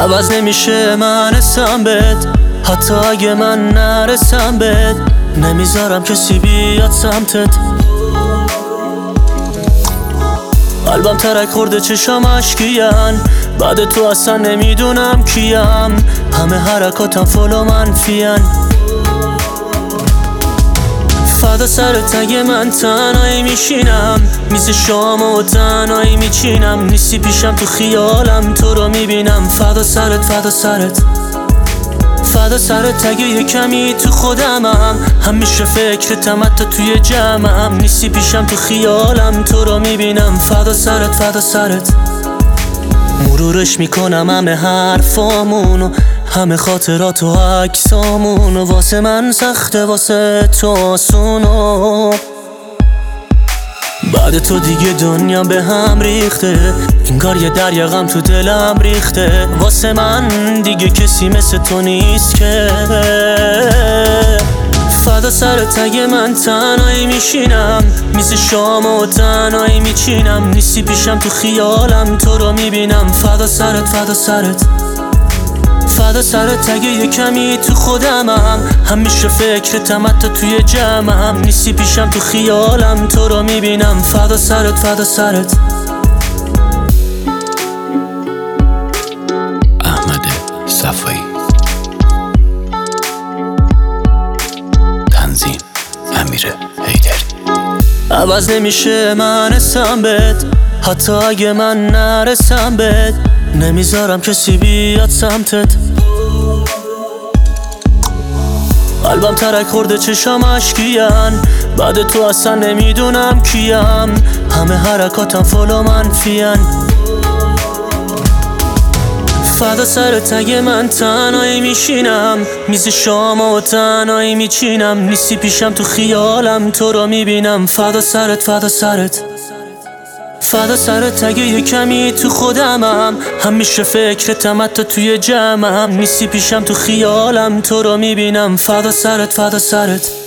عوض نمیشه من حسم بهت، حتی اگه من نرسم بهت. نمیذارم کسی بیاد سمتت. قلبم ترک خورده چشام اشکیان، بعد تو اصلا نمیدونم کیم. همه حرکاتم فلو منفیان. فدا سرت اگه من تنهایی میشینم، میز شامو تنهایی میچینم. نیستی پیشم تو خیالم تو رو میبینم. فدا سرت، فدا سرت، فدا سرت اگه یه کمی تو خودمم. همیشه فکرتم حتی توی جمعم. نیستی پیشم تو خیالم تو رو میبینم. فدا سرت، فدا سرت. مرورش میکنم همه حرفامونو، همه خاطرات و عکسامونو. واسه من سخته، واسه تو آسونو. بعد تو دیگه دنیا به هم ریخته، انگار یه دریا غم تو دلم ریخته. واسه من دیگه کسی مثل تو نیست که. فدا سرت اگه من تنهایی میشینم، میز شامو تنهایی میچینم. نیستی پیشم تو خیالم تو رو میبینم. فدا سرت، فدا سرت، فدا سرت اگه یه کمی تو خودمم. همیشه فکرتم حتی توی جمعم. نیستی پیشم تو خیالم تو رو میبینم. فدا سرت، فدا سرت. احمد صفایی، تنظیم امیر حیدری. عوض نمیشه من حسم بهت، حتی اگه من نرسم بهت. نمیذارم کسی بیاد سمتت. قلبم ترک خورده چشام اشکیان، بعد تو اصلا نمیدونم کیم. همه حرکاتم فلو منفیان. فدا سرت اگه من تنهایی میشینم، میز شامو تنهایی میچینم. نیستی پیشم تو خیالم تو رو میبینم. فدا سرت، فدا سرت، فدا سرت اگه یه کمی تو خودمم. همیشه فکرتم حتی توی جمعم. نیستی پیشم تو خیالم تو رو میبینم. فدا سرت، فدا سرت.